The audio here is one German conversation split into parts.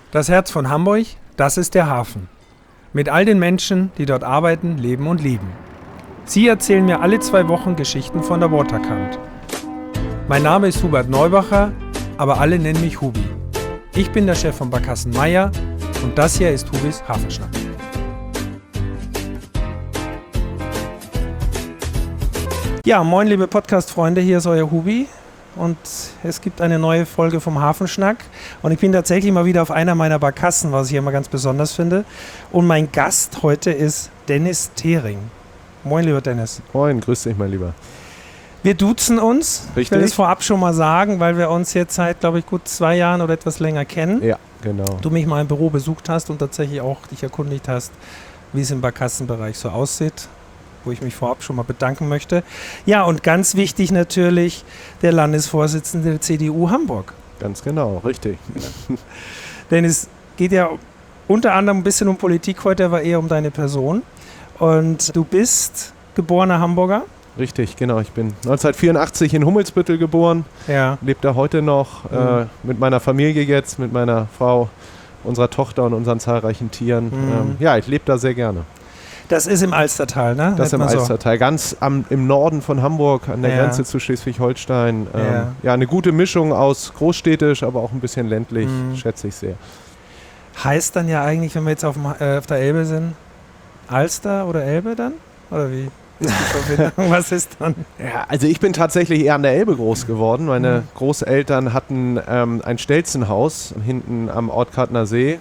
Das Herz von Hamburg, das ist der Hafen. Mit all den Menschen, die dort arbeiten, leben und lieben. Sie erzählen mir alle 2 Wochen Geschichten von der Waterkant. Mein Name ist Hubert Neubacher, aber alle nennen mich Hubi. Ich bin der Chef von Barkassen Meier und das hier ist Hubis Hafenschnack. Ja, moin liebe Podcast-Freunde, hier ist euer Hubi und es gibt eine neue Folge vom Hafenschnack und ich bin tatsächlich mal wieder auf einer meiner Barkassen, was ich immer ganz besonders finde, und mein Gast heute ist Dennis Thering. Moin lieber Dennis. Moin, grüß dich mein Lieber. Wir duzen uns. Richtig. Ich will es vorab schon mal sagen, weil wir uns jetzt seit, glaube ich, gut 2 Jahren oder etwas länger kennen. Ja, genau. Du mich mal im Büro besucht hast und tatsächlich auch dich erkundigt hast, wie es im Barkassenbereich so aussieht, wo ich mich vorab schon mal bedanken möchte. Ja, und ganz wichtig natürlich der Landesvorsitzende der CDU Hamburg. Ganz genau, richtig. Denn es geht ja unter anderem ein bisschen um Politik heute, aber eher um deine Person. Und du bist geborener Hamburger. Richtig, genau. Ich bin 1984 in Hummelsbüttel geboren, Ja. lebe da heute noch mit meiner Familie jetzt, mit meiner Frau, unserer Tochter und unseren zahlreichen Tieren. Ja, ich lebe da sehr gerne. Das ist im Alstertal, ne? Das ist im Alstertal, ganz im Norden von Hamburg, an der Grenze zu Schleswig-Holstein. Ja, eine gute Mischung aus großstädtisch, aber auch ein bisschen ländlich, schätze ich sehr. Heißt dann ja eigentlich, wenn wir jetzt auf der Elbe sind, Alster oder Elbe dann? Oder wie ist die Verbindung? Was ist dann? Ja, also ich bin tatsächlich eher an der Elbe groß geworden. Meine Großeltern hatten ein Stelzenhaus hinten am Ortkartner See.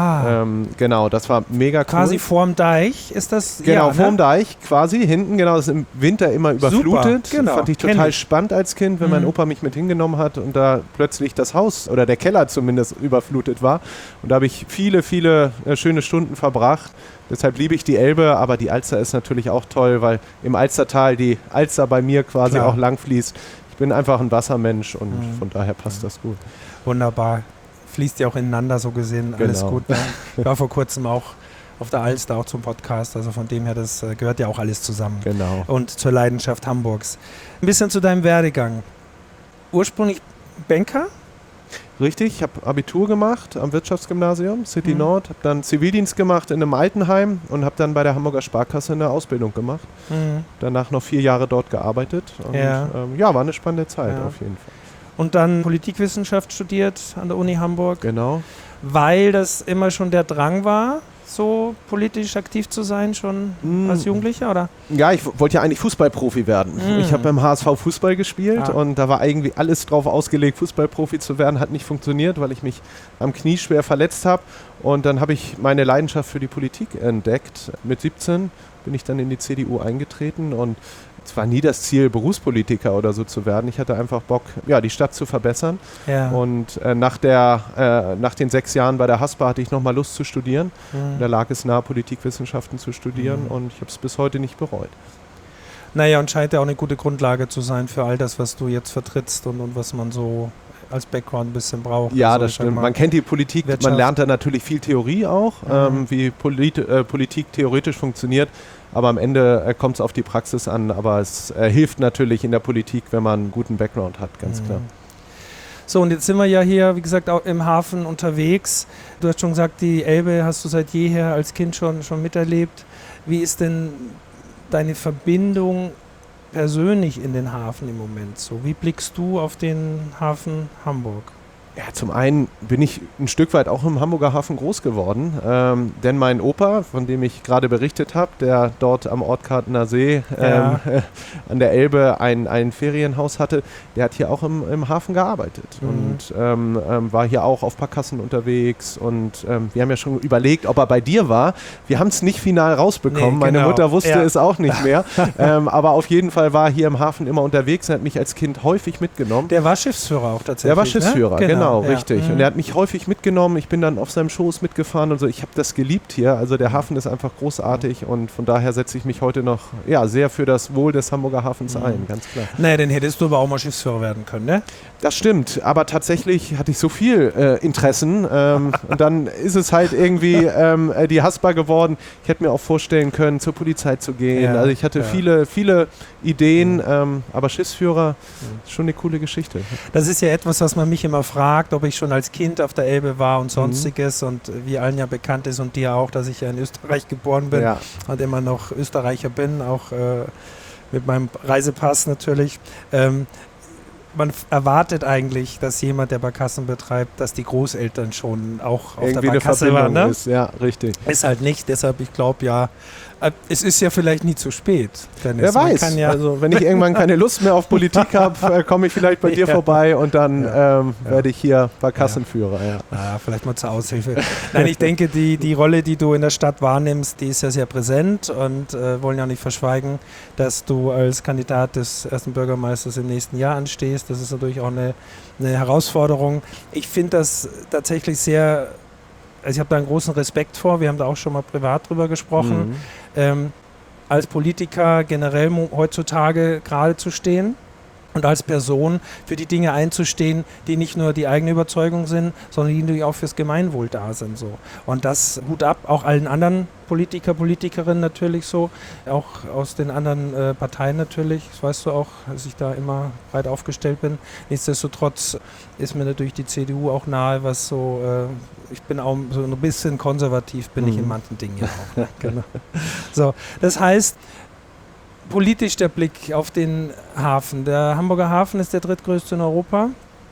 Genau, das war mega cool. Quasi vorm Deich ist das? Genau, ja, vorm ne? Deich quasi, hinten, genau, das ist im Winter immer überflutet. Super, genau, fand ich total spannend als Kind, wenn mein Opa mich mit hingenommen hat und da plötzlich das Haus oder der Keller zumindest überflutet war. Und da habe ich viele, viele schöne Stunden verbracht. Deshalb liebe ich die Elbe, aber die Alster ist natürlich auch toll, weil im Alstertal die Alster bei mir quasi auch lang fließt. Ich bin einfach ein Wassermensch und von daher passt das gut. Wunderbar. Fließt ja auch ineinander so gesehen, alles gut. Ne? Ich war vor kurzem auch auf der Alster, auch zum Podcast, also von dem her, das gehört ja auch alles zusammen. Genau. Und zur Leidenschaft Hamburgs. Ein bisschen zu deinem Werdegang. Ursprünglich Banker? Richtig, ich habe Abitur gemacht am Wirtschaftsgymnasium, City Nord, habe dann Zivildienst gemacht in einem Altenheim und habe dann bei der Hamburger Sparkasse eine Ausbildung gemacht. Danach noch 4 Jahre dort gearbeitet und war eine spannende Zeit auf jeden Fall. Und dann Politikwissenschaft studiert an der Uni Hamburg. Genau. Weil das immer schon der Drang war, so politisch aktiv zu sein, schon als Jugendlicher, oder? Ja, ich wollte ja eigentlich Fußballprofi werden. Ich habe beim HSV Fußball gespielt und da war irgendwie alles drauf ausgelegt, Fußballprofi zu werden. Hat nicht funktioniert, weil ich mich am Knie schwer verletzt habe. Und dann habe ich meine Leidenschaft für die Politik entdeckt. Mit 17 bin ich dann in die CDU eingetreten und es war nie das Ziel, Berufspolitiker oder so zu werden. Ich hatte einfach Bock, die Stadt zu verbessern. Ja. Und nach den 6 Jahren bei der HASPA hatte ich nochmal Lust zu studieren. Da lag es nahe, Politikwissenschaften zu studieren und ich habe es bis heute nicht bereut. Naja, und scheint ja auch eine gute Grundlage zu sein für all das, was du jetzt vertrittst und was man so als Background ein bisschen braucht. Ja, also, das stimmt. Man kennt die Politik, man lernt da natürlich viel Theorie auch, wie Politik theoretisch funktioniert. Aber am Ende kommt es auf die Praxis an. Aber es hilft natürlich in der Politik, wenn man einen guten Background hat, ganz klar. So, und jetzt sind wir ja hier, wie gesagt, auch im Hafen unterwegs. Du hast schon gesagt, die Elbe hast du seit jeher als Kind schon miterlebt. Wie ist denn deine Verbindung persönlich in den Hafen im Moment so? Wie blickst du auf den Hafen Hamburg? Ja, zum einen bin ich ein Stück weit auch im Hamburger Hafen groß geworden, denn mein Opa, von dem ich gerade berichtet habe, der dort am Ortkartner See an der Elbe ein Ferienhaus hatte, der hat hier auch im Hafen gearbeitet und war hier auch auf Barkassen unterwegs und wir haben ja schon überlegt, ob er bei dir war. Wir haben es nicht final rausbekommen, Nee, meine genau. Mutter wusste es auch nicht mehr, aber auf jeden Fall war er hier im Hafen immer unterwegs, er hat mich als Kind häufig mitgenommen. Der war Schiffsführer auch tatsächlich. Der war Schiffsführer, ne? genau, richtig. Und er hat mich häufig mitgenommen. Ich bin dann auf seinem Schoß mitgefahren und so. Ich habe das geliebt hier. Also der Hafen ist einfach großartig und von daher setze ich mich heute noch sehr für das Wohl des Hamburger Hafens ein, ganz klar. Naja, dann hättest du aber auch mal Schiffsführer werden können, ne? Das stimmt, aber tatsächlich hatte ich so viel Interessen und dann ist es halt irgendwie die Haspa geworden. Ich hätte mir auch vorstellen können, zur Polizei zu gehen. Also ich hatte viele Ideen, aber Schiffsführer ist schon eine coole Geschichte. Das ist ja etwas, was man mich immer fragt. gefragt, ob ich schon als Kind auf der Elbe war und sonstiges und wie allen ja bekannt ist und dir auch, dass ich ja in Österreich geboren bin und immer noch Österreicher bin, auch mit meinem Reisepass natürlich. Man erwartet eigentlich, dass jemand, der Barkassen betreibt, dass die Großeltern schon auch auf der Barkasse waren. Ne? Ja, richtig. Ist halt nicht, deshalb ich glaube es ist ja vielleicht nie zu spät. Dennis. Wer weiß, also wenn ich irgendwann keine Lust mehr auf Politik habe, komme ich vielleicht bei dir vorbei und dann werde ich hier Barkassenführer. Ja. Vielleicht mal zur Aushilfe. Nein, ich denke, die Rolle, die du in der Stadt wahrnimmst, die ist ja sehr präsent und wollen ja nicht verschweigen, dass du als Kandidat des ersten Bürgermeisters im nächsten Jahr anstehst. Das ist natürlich auch eine Herausforderung. Ich finde das tatsächlich sehr... Also ich habe da einen großen Respekt vor, wir haben da auch schon mal privat drüber gesprochen, als Politiker generell heutzutage gerade zu stehen und als Person für die Dinge einzustehen, die nicht nur die eigene Überzeugung sind, sondern die auch fürs Gemeinwohl da sind. So. Und das Hut ab, auch allen anderen Politikerinnen natürlich so, auch aus den anderen Parteien natürlich, das weißt du auch, dass ich da immer breit aufgestellt bin. Nichtsdestotrotz ist mir natürlich die CDU auch nahe, was so, ich bin auch so ein bisschen konservativ, bin ich in manchen Dingen ja auch. Ne? Genau. So, das heißt, politisch der Blick auf den Hafen. Der Hamburger Hafen ist der drittgrößte in Europa.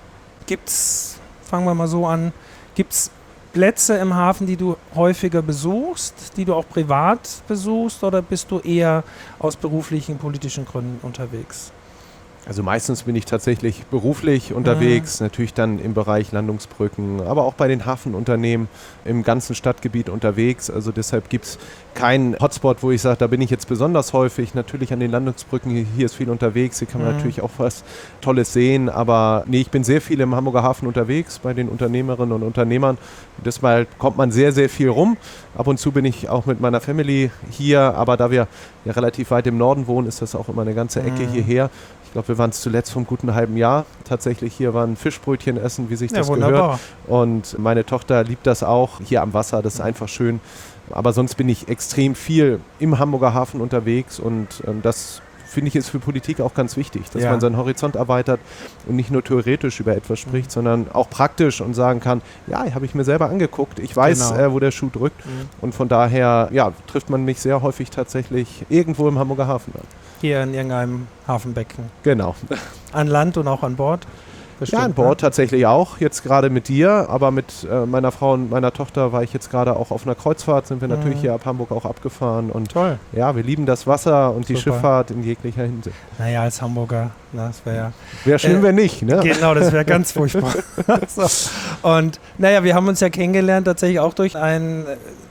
Fangen wir mal so an, gibt's Plätze im Hafen, die du häufiger besuchst, die du auch privat besuchst oder bist du eher aus beruflichen, politischen Gründen unterwegs? Also meistens bin ich tatsächlich beruflich unterwegs, natürlich dann im Bereich Landungsbrücken, aber auch bei den Hafenunternehmen im ganzen Stadtgebiet unterwegs. Also deshalb gibt es keinen Hotspot, wo ich sage, da bin ich jetzt besonders häufig. Natürlich an den Landungsbrücken, hier ist viel unterwegs, hier kann man natürlich auch was Tolles sehen. Aber nee, ich bin sehr viel im Hamburger Hafen unterwegs, bei den Unternehmerinnen und Unternehmern. Deshalb kommt man sehr, sehr viel rum. Ab und zu bin ich auch mit meiner Family hier, aber da wir ja relativ weit im Norden wohnen, ist das auch immer eine ganze Ecke hierher. Ich glaube, wir waren es zuletzt vor einem guten halben Jahr. Tatsächlich hier waren Fischbrötchen essen, wie sich das gehört. Und meine Tochter liebt das auch. Hier am Wasser, das ist einfach schön. Aber sonst bin ich extrem viel im Hamburger Hafen unterwegs und das finde ich ist für Politik auch ganz wichtig, dass man seinen Horizont erweitert und nicht nur theoretisch über etwas spricht, sondern auch praktisch und sagen kann, ja, habe ich mir selber angeguckt, ich weiß, wo der Schuh drückt und von daher trifft man mich sehr häufig tatsächlich irgendwo im Hamburger Hafen an. Hier in irgendeinem Hafenbecken. Genau. An Land und auch an Bord? Bestimmt, ja, an Bord tatsächlich auch, jetzt gerade mit dir, aber mit meiner Frau und meiner Tochter war ich jetzt gerade auch auf einer Kreuzfahrt, sind wir natürlich hier ab Hamburg auch abgefahren und toll. Ja, wir lieben das Wasser und die Schifffahrt in jeglicher Hinsicht. Naja, als Hamburger, das wäre ja... Wäre schön, wenn nicht, ne? Genau, das wäre ganz furchtbar. So. Und naja, wir haben uns ja kennengelernt tatsächlich auch durch einen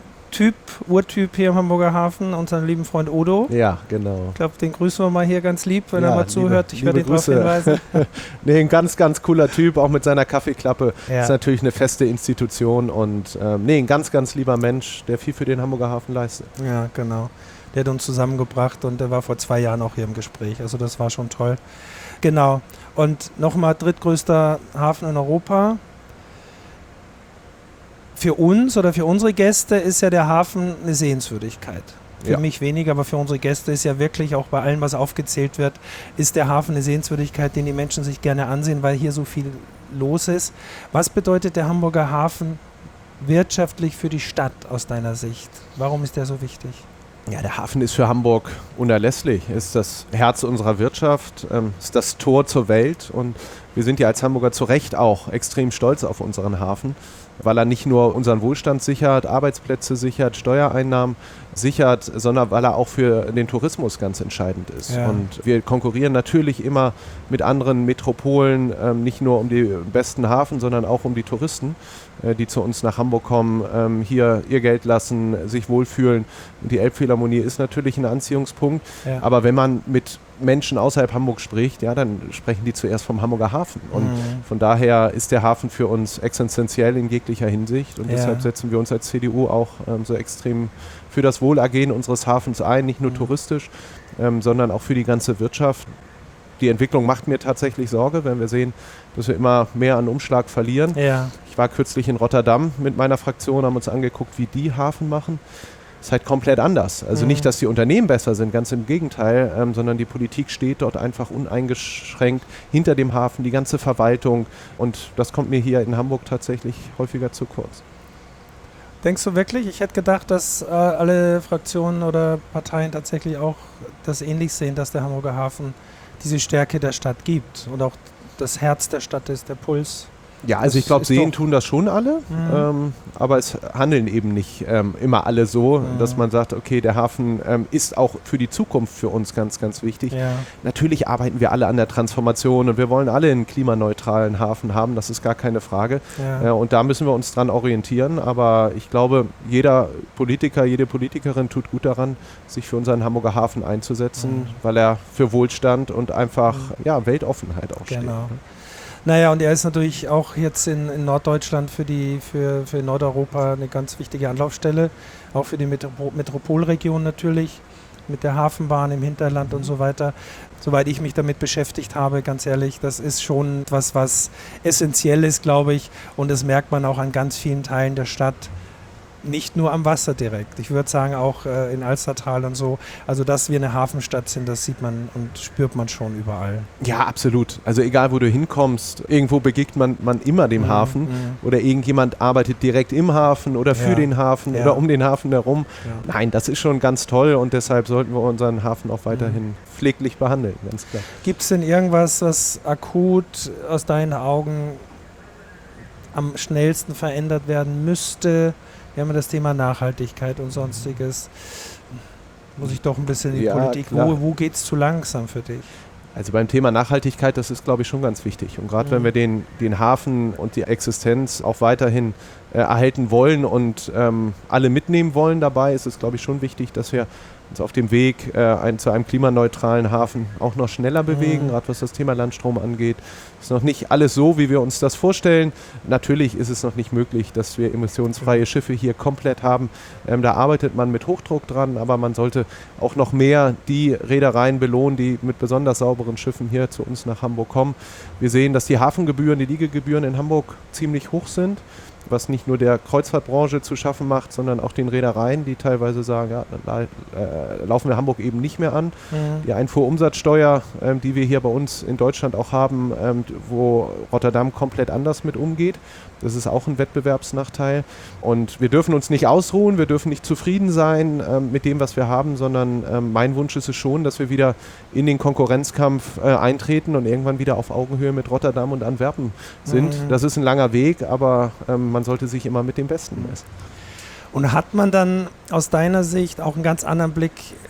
Urtyp hier im Hamburger Hafen, unseren lieben Freund Odo. Ja, genau. Ich glaube, den grüßen wir mal hier ganz lieb, wenn er mal zuhört. Ich werde ihn darauf hinweisen. Nee, ein ganz, ganz cooler Typ, auch mit seiner Kaffeeklappe. Ist natürlich eine feste Institution und ein ganz, ganz lieber Mensch, der viel für den Hamburger Hafen leistet. Ja, genau. Der hat uns zusammengebracht und der war vor 2 Jahren auch hier im Gespräch. Also das war schon toll. Genau. Und nochmal drittgrößter Hafen in Europa. Für uns oder für unsere Gäste ist ja der Hafen eine Sehenswürdigkeit. Für mich weniger, aber für unsere Gäste ist ja wirklich auch bei allem, was aufgezählt wird, ist der Hafen eine Sehenswürdigkeit, den die Menschen sich gerne ansehen, weil hier so viel los ist. Was bedeutet der Hamburger Hafen wirtschaftlich für die Stadt aus deiner Sicht? Warum ist der so wichtig? Ja, der Hafen ist für Hamburg unerlässlich. Er ist das Herz unserer Wirtschaft, ist das Tor zur Welt und wir sind ja als Hamburger zu Recht auch extrem stolz auf unseren Hafen, weil er nicht nur unseren Wohlstand sichert, Arbeitsplätze sichert, Steuereinnahmen sichert, sondern weil er auch für den Tourismus ganz entscheidend ist. Ja. Und wir konkurrieren natürlich immer mit anderen Metropolen, nicht nur um den besten Hafen, sondern auch um die Touristen, die zu uns nach Hamburg kommen, hier ihr Geld lassen, sich wohlfühlen. Und die Elbphilharmonie ist natürlich ein Anziehungspunkt. Ja. Aber wenn man mit Menschen außerhalb Hamburg spricht, ja, dann sprechen die zuerst vom Hamburger Hafen. Und von daher ist der Hafen für uns existenziell in jeglicher Hinsicht. Und deshalb setzen wir uns als CDU auch so extrem für das Wohlergehen unseres Hafens ein, nicht nur touristisch, sondern auch für die ganze Wirtschaft. Die Entwicklung macht mir tatsächlich Sorge, wenn wir sehen, dass wir immer mehr an Umschlag verlieren. Ja. Ich war kürzlich in Rotterdam mit meiner Fraktion, haben uns angeguckt, wie die Hafen machen. ist halt komplett anders. Also nicht, dass die Unternehmen besser sind, ganz im Gegenteil, sondern die Politik steht dort einfach uneingeschränkt hinter dem Hafen, die ganze Verwaltung, und das kommt mir hier in Hamburg tatsächlich häufiger zu kurz. Denkst du wirklich? Ich hätte gedacht, dass alle Fraktionen oder Parteien tatsächlich auch das ähnlich sehen, dass der Hamburger Hafen diese Stärke der Stadt gibt und auch das Herz der Stadt ist, der Puls. Ja, also ich glaube, sehen tun das schon alle, aber es handeln eben nicht immer alle so, dass man sagt, okay, der Hafen ist auch für die Zukunft für uns ganz, ganz wichtig. Ja. Natürlich arbeiten wir alle an der Transformation und wir wollen alle einen klimaneutralen Hafen haben, das ist gar keine Frage. Ja. Und da müssen wir uns dran orientieren, aber ich glaube, jeder Politiker, jede Politikerin tut gut daran, sich für unseren Hamburger Hafen einzusetzen, weil er für Wohlstand und einfach Weltoffenheit auch steht. Naja, und er ist natürlich auch jetzt in Norddeutschland für Nordeuropa eine ganz wichtige Anlaufstelle, auch für die Metropolregion natürlich, mit der Hafenbahn im Hinterland und so weiter. Soweit ich mich damit beschäftigt habe, ganz ehrlich, das ist schon etwas, was essentiell ist, glaube ich, und das merkt man auch an ganz vielen Teilen der Stadt. Nicht nur am Wasser direkt. Ich würde sagen auch in Alstertal und so. Also dass wir eine Hafenstadt sind, das sieht man und spürt man schon überall. Ja, absolut. Also egal, wo du hinkommst, irgendwo begegnet man immer dem Hafen oder irgendjemand arbeitet direkt im Hafen oder für den Hafen oder um den Hafen herum. Ja. Nein, das ist schon ganz toll und deshalb sollten wir unseren Hafen auch weiterhin pfleglich behandeln, ganz klar. Gibt es denn irgendwas, was akut aus deinen Augen am schnellsten verändert werden müsste? Wir haben ja das Thema Nachhaltigkeit und Sonstiges. Muss ich doch ein bisschen in die Politik. Wo geht es zu langsam für dich? Also beim Thema Nachhaltigkeit, das ist, glaube ich, schon ganz wichtig. Und gerade wenn wir den Hafen und die Existenz auch weiterhin erhalten wollen und alle mitnehmen wollen dabei, ist es, glaube ich, schon wichtig, dass wir uns auf dem Weg zu einem klimaneutralen Hafen auch noch schneller bewegen, gerade was das Thema Landstrom angeht. Ist noch nicht alles so, wie wir uns das vorstellen. Natürlich ist es noch nicht möglich, dass wir emissionsfreie Schiffe hier komplett haben. Da arbeitet man mit Hochdruck dran, aber man sollte auch noch mehr die Reedereien belohnen, die mit besonders sauberen Schiffen hier zu uns nach Hamburg kommen. Wir sehen, dass die Hafengebühren, die Liegegebühren in Hamburg ziemlich hoch sind, was nicht nur der Kreuzfahrtbranche zu schaffen macht, sondern auch den Reedereien, die teilweise sagen, ja, dann laufen wir Hamburg eben nicht mehr an. Die Einfuhrumsatzsteuer, die wir hier bei uns in Deutschland auch haben, wo Rotterdam komplett anders mit umgeht, das ist auch ein Wettbewerbsnachteil. Und wir dürfen uns nicht ausruhen, wir dürfen nicht zufrieden sein mit dem, was wir haben, sondern mein Wunsch ist es schon, dass wir wieder in den Konkurrenzkampf eintreten und irgendwann wieder auf Augenhöhe mit Rotterdam und Antwerpen sind. Das ist ein langer Weg, aber man sollte sich immer mit dem Besten messen. Und hat man dann aus deiner Sicht auch einen ganz anderen Blick,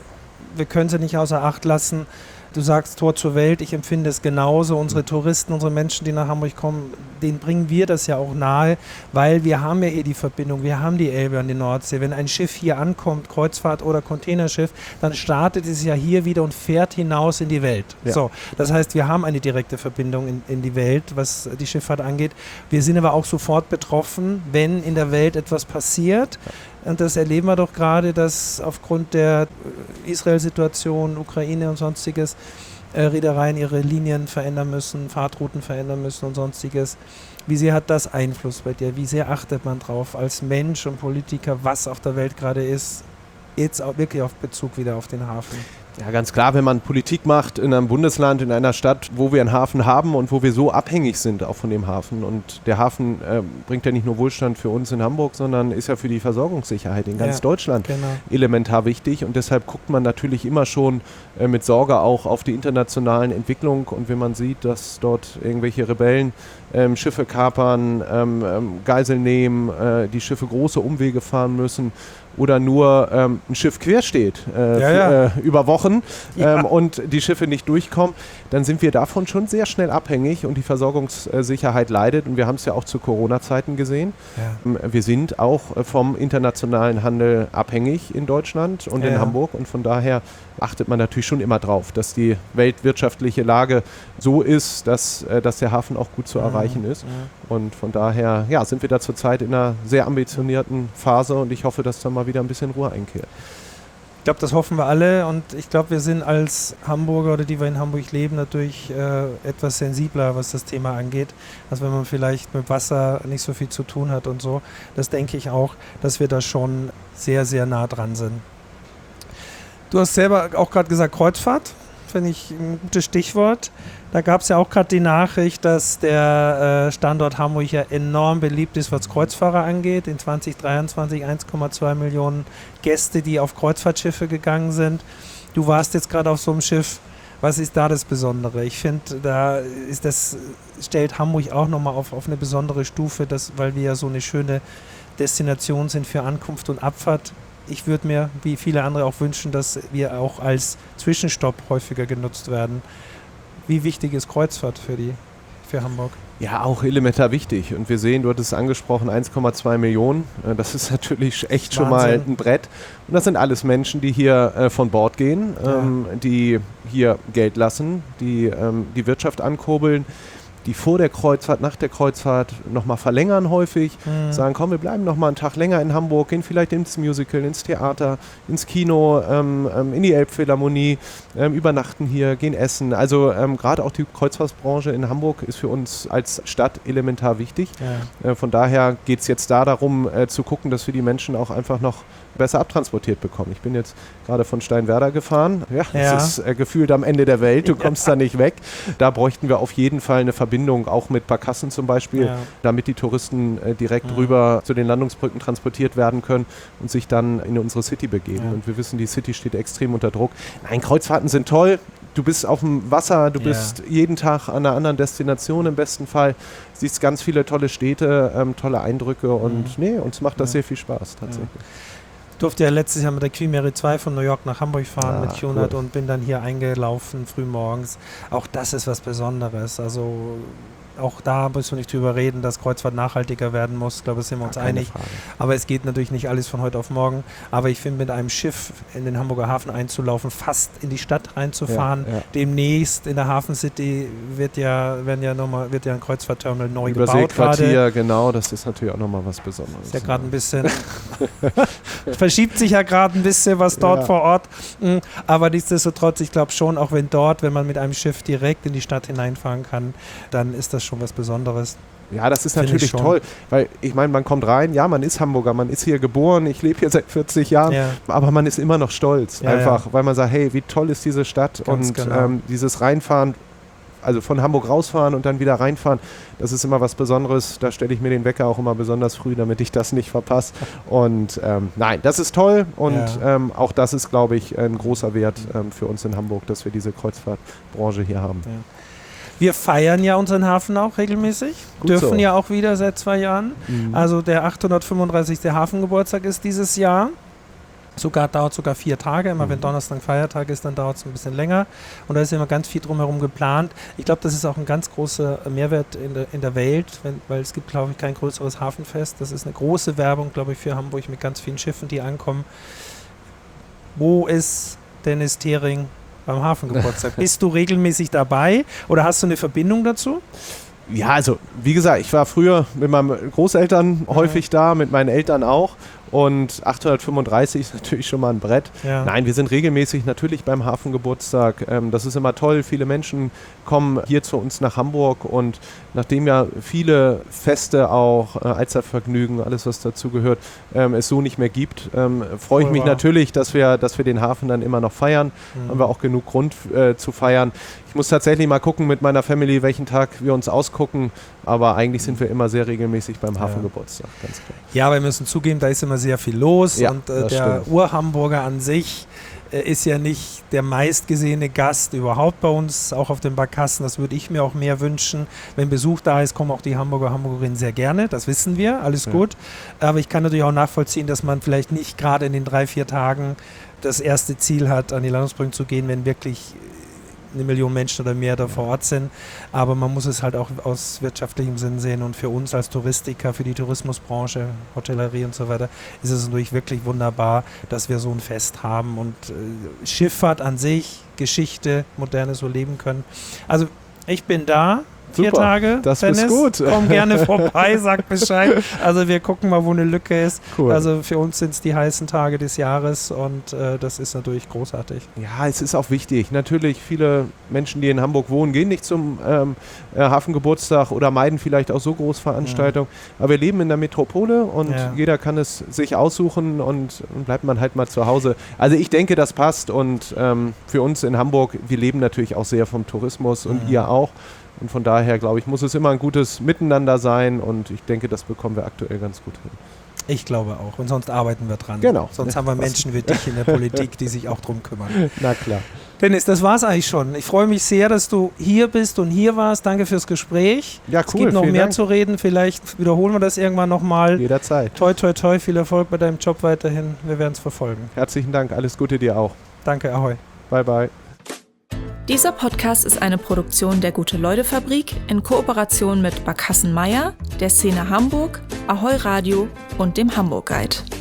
wir können sie nicht außer Acht lassen, du sagst Tor zur Welt, ich empfinde es genauso, unsere Touristen, unsere Menschen, die nach Hamburg kommen, denen bringen wir das ja auch nahe, weil wir haben ja die Verbindung, wir haben die Elbe an die Nordsee. Wenn ein Schiff hier ankommt, Kreuzfahrt oder Containerschiff, dann startet es ja hier wieder und fährt hinaus in die Welt. Ja. So, das heißt, wir haben eine direkte Verbindung in die Welt, was die Schifffahrt angeht. Wir sind aber auch sofort betroffen, wenn in der Welt etwas passiert. Und das erleben wir doch gerade, dass aufgrund der Israel-Situation, Ukraine und sonstiges, Reedereien ihre Linien verändern müssen, Fahrtrouten verändern müssen und sonstiges. Wie sehr hat das Einfluss bei dir? Wie sehr achtet man drauf als Mensch und Politiker, was auf der Welt gerade ist, jetzt auch wirklich auf Bezug wieder auf den Hafen? Ja, ganz klar, wenn man Politik macht in einem Bundesland, in einer Stadt, wo wir einen Hafen haben und wo wir so abhängig sind auch von dem Hafen. Und der Hafen bringt ja nicht nur Wohlstand für uns in Hamburg, sondern ist ja für die Versorgungssicherheit in ganz Deutschland elementar wichtig. Und deshalb guckt man natürlich immer schon mit Sorge auch auf die internationalen Entwicklungen. Und wenn man sieht, dass dort irgendwelche Rebellen Schiffe kapern, Geiseln nehmen, die Schiffe große Umwege fahren müssen, oder nur ein Schiff quer steht über Wochen und die Schiffe nicht durchkommen, dann sind wir davon schon sehr schnell abhängig und die Versorgungssicherheit leidet. Und wir haben es ja auch zu Corona-Zeiten gesehen. Ja. Wir sind auch vom internationalen Handel abhängig in Deutschland und in Hamburg. Und von daher achtet man natürlich schon immer drauf, dass die weltwirtschaftliche Lage so ist, dass der Hafen auch gut zu erreichen ist. Und von daher sind wir da zurzeit in einer sehr ambitionierten Phase und ich hoffe, dass da mal wieder ein bisschen Ruhe einkehrt. Ich glaube, das hoffen wir alle und ich glaube, wir sind als Hamburger oder die wir in Hamburg leben, natürlich etwas sensibler, was das Thema angeht, als wenn man vielleicht mit Wasser nicht so viel zu tun hat und so. Das denke ich auch, dass wir da schon sehr, sehr nah dran sind. Du hast selber auch gerade gesagt, Kreuzfahrt, finde ich ein gutes Stichwort. Da gab es ja auch gerade die Nachricht, dass der Standort Hamburg ja enorm beliebt ist, was Kreuzfahrer angeht. In 2023 1,2 Millionen Gäste, die auf Kreuzfahrtschiffe gegangen sind. Du warst jetzt gerade auf so einem Schiff. Was ist da das Besondere? Ich finde, stellt Hamburg auch nochmal auf eine besondere Stufe, weil wir ja so eine schöne Destination sind für Ankunft und Abfahrt. Ich würde mir, wie viele andere auch wünschen, dass wir auch als Zwischenstopp häufiger genutzt werden. Wie wichtig ist Kreuzfahrt für Hamburg? Ja, auch elementar wichtig. Und wir sehen, du hattest es angesprochen, 1,2 Millionen. Das ist natürlich echt schon mal ein Brett. Und das sind alles Menschen, die hier von Bord gehen, die hier Geld lassen, die die Wirtschaft ankurbeln, die vor der Kreuzfahrt, nach der Kreuzfahrt nochmal verlängern häufig, sagen, komm, wir bleiben nochmal einen Tag länger in Hamburg, gehen vielleicht ins Musical, ins Theater, ins Kino, in die Elbphilharmonie, übernachten hier, gehen essen. Also gerade auch die Kreuzfahrtbranche in Hamburg ist für uns als Stadt elementar wichtig. Ja. Von daher geht es jetzt darum, zu gucken, dass wir die Menschen auch einfach noch besser abtransportiert bekommen. Ich bin jetzt gerade von Steinwerder gefahren. Ja, das ist gefühlt am Ende der Welt. Du kommst da nicht weg. Da bräuchten wir auf jeden Fall eine Verbindung, auch mit Barkassen zum Beispiel, damit die Touristen direkt rüber zu den Landungsbrücken transportiert werden können und sich dann in unsere City begeben. Und wir wissen, die City steht extrem unter Druck. Nein, Kreuzfahrten sind toll. Du bist auf dem Wasser, du bist jeden Tag an einer anderen Destination im besten Fall, siehst ganz viele tolle Städte, tolle Eindrücke und uns macht das sehr viel Spaß tatsächlich. Ich durfte ja letztes Jahr mit der Queen Mary 2 von New York nach Hamburg fahren mit Cunard und bin dann hier eingelaufen, früh morgens. Auch das ist was Besonderes. Also auch da müssen wir nicht drüber reden, dass Kreuzfahrt nachhaltiger werden muss. Ich glaube, da sind wir uns einig. Frage. Aber es geht natürlich nicht alles von heute auf morgen. Aber ich finde, mit einem Schiff in den Hamburger Hafen einzulaufen, fast in die Stadt reinzufahren, demnächst in der Hafen City wird ja ein Kreuzfahrtterminal neu gebaut. Überseequartier, genau, das ist natürlich auch nochmal was Besonderes. Ist ja gerade ein bisschen, verschiebt sich ja gerade ein bisschen was dort vor Ort. Aber nichtsdestotrotz, ich glaube schon, auch wenn man mit einem Schiff direkt in die Stadt hineinfahren kann, dann ist das schon was Besonderes. Ja, das ist natürlich toll, weil ich meine, man kommt rein, man ist Hamburger, man ist hier geboren, ich lebe hier seit 40 Jahren, aber man ist immer noch stolz, weil man sagt, hey, wie toll ist diese Stadt. Ganz und genau. Dieses Reinfahren, also von Hamburg rausfahren und dann wieder reinfahren, das ist immer was Besonderes, da stelle ich mir den Wecker auch immer besonders früh, damit ich das nicht verpasse. Und nein, das ist toll und auch das ist, glaube ich, ein großer Wert für uns in Hamburg, dass wir diese Kreuzfahrtbranche hier haben. Ja. Wir feiern ja unseren Hafen auch regelmäßig, dürfen ja auch wieder seit 2 Jahren. Also der 835. Hafengeburtstag ist dieses Jahr. Dauert sogar 4 Tage. Immer wenn Donnerstag Feiertag ist, dann dauert es ein bisschen länger. Und da ist immer ganz viel drumherum geplant. Ich glaube, das ist auch ein ganz großer Mehrwert in der Welt, weil es gibt, glaube ich, kein größeres Hafenfest. Das ist eine große Werbung, glaube ich, für Hamburg mit ganz vielen Schiffen, die ankommen. Wo ist Dennis Thering beim Hafengeburtstag? Bist du regelmäßig dabei oder hast du eine Verbindung dazu? Ja, also wie gesagt, ich war früher mit meinen Großeltern häufig da, mit meinen Eltern auch. Und 835 ist natürlich schon mal ein Brett. Ja. Nein, wir sind regelmäßig natürlich beim Hafengeburtstag. Das ist immer toll. Viele Menschen kommen hier zu uns nach Hamburg. Und nachdem ja viele Feste auch, Alstervergnügen, alles was dazu gehört, es so nicht mehr gibt, freue ich mich natürlich, dass wir den Hafen dann immer noch feiern. Haben wir auch genug Grund zu feiern. Ich muss tatsächlich mal gucken mit meiner Family, welchen Tag wir uns ausgucken. Aber eigentlich sind wir immer sehr regelmäßig beim Hafengeburtstag, ganz klar. Ja, wir müssen zugeben, da ist immer sehr viel los. Und der Ur-Hamburger an sich ist ja nicht der meistgesehene Gast überhaupt bei uns, auch auf den Barkassen. Das würde ich mir auch mehr wünschen. Wenn Besuch da ist, kommen auch die Hamburgerinnen sehr gerne. Das wissen wir, alles gut. Aber ich kann natürlich auch nachvollziehen, dass man vielleicht nicht gerade in den 3-4 Tagen das erste Ziel hat, an die Landungsbrücken zu gehen, wenn wirklich 1 Million Menschen oder mehr da vor Ort sind. Aber man muss es halt auch aus wirtschaftlichem Sinn sehen. Und für uns als Touristiker, für die Tourismusbranche, Hotellerie und so weiter, ist es natürlich wirklich wunderbar, dass wir so ein Fest haben und Schifffahrt an sich, Geschichte, Moderne so leben können. Also ich bin da, 4 Tage. Das Dennis, ist gut. Komm gerne vorbei, sag Bescheid. Also wir gucken mal, wo eine Lücke ist. Cool. Also für uns sind es die heißen Tage des Jahres und das ist natürlich großartig. Ja, es ist auch wichtig. Natürlich, viele Menschen, die in Hamburg wohnen, gehen nicht zum Hafengeburtstag oder meiden vielleicht auch so Großveranstaltungen. Aber wir leben in der Metropole und jeder kann es sich aussuchen und bleibt man halt mal zu Hause. Also ich denke, das passt und für uns in Hamburg, wir leben natürlich auch sehr vom Tourismus und ihr auch. Und von daher, glaube ich, muss es immer ein gutes Miteinander sein und ich denke, das bekommen wir aktuell ganz gut hin. Ich glaube auch. Und sonst arbeiten wir dran. Genau. Sonst haben wir Menschen wie dich in der Politik, die sich auch drum kümmern. Na klar. Dennis, das war's eigentlich schon. Ich freue mich sehr, dass du hier bist und hier warst. Danke fürs Gespräch. Ja, cool. Es gibt noch mehr zu reden. Vielleicht wiederholen wir das irgendwann nochmal. Jederzeit. Toi, toi, toi. Viel Erfolg bei deinem Job weiterhin. Wir werden es verfolgen. Herzlichen Dank. Alles Gute dir auch. Danke. Ahoi. Bye, bye. Dieser Podcast ist eine Produktion der Gute-Leute-Fabrik in Kooperation mit Barkassen Meier, der Szene Hamburg, Ahoi Radio und dem Hamburg Guide.